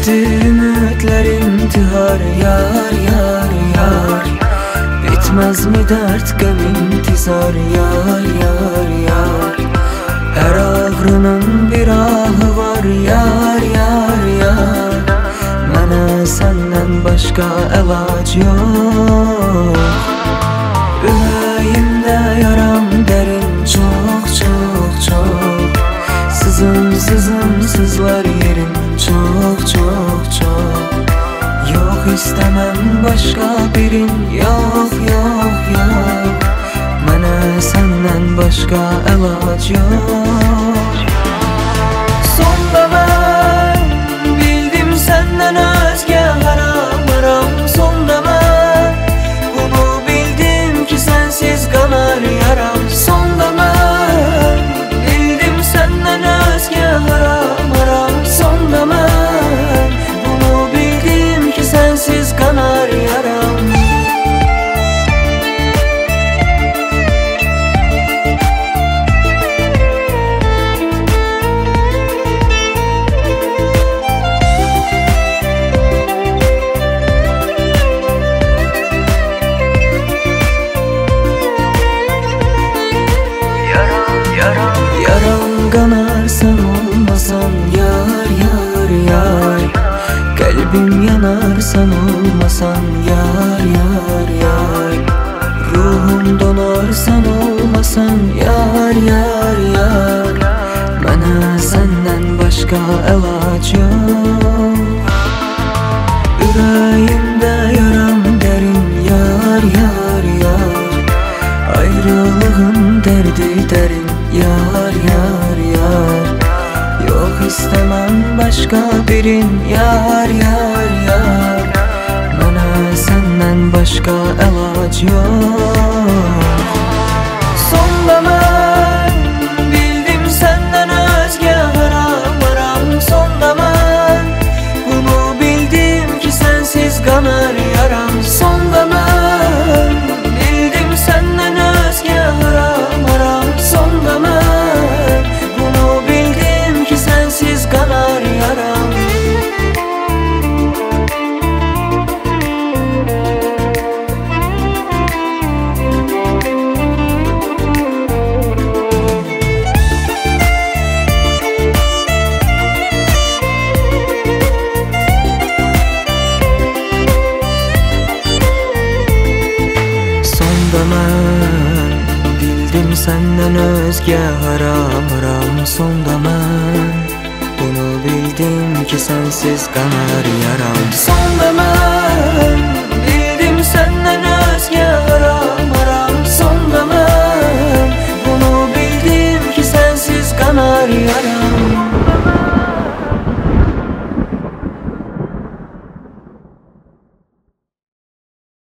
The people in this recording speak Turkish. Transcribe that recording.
Bitti ümitlerim tihar yar yar yar. Bitmez mi dert gam intizar yar yar yar. Her ağrının bir ahı var yar yar yar. Mənə senden başka elac yok. Ürəyimdə yaram derin çok çok çok. Sızım sızım sızlar yerin çok çok çok. Yok istemem başka birin yok yok yok. Mənə senden başka elac yok. Sonda ben bildim senden özge haram haram. Sonda ben bunu bildim ki sensiz kanar yaram. Sonda ben bildim senden özge haram haram. Sonda ben bunu bildim ki sensiz kanar yaram. Yaram kanar sen olmasan yar yar yar. Kalbim yanar sen olmasan yar yar yar. Ruhum donar sen olmasan yar yar yar. Mənə senden başka elac yok. Ürəyimdə yaram derin yar yar yar. Ayrılığın derdi derin yar yar yar. Yok istemem başka birin yar yar yar. Mənə senden başka elac yok. Sonda ben bildim senden özge haram haram. Sonda ben bunu bildim ki sensiz kanar yaram. Sonda ben bildim senden özge haram haram. Sonda ben bunu bildim ki sensiz kanar yaram. Sonda ben bildim senden özge haram haram. Sonda ben bunu bildim ki sensiz kanar yaram. Sonda ben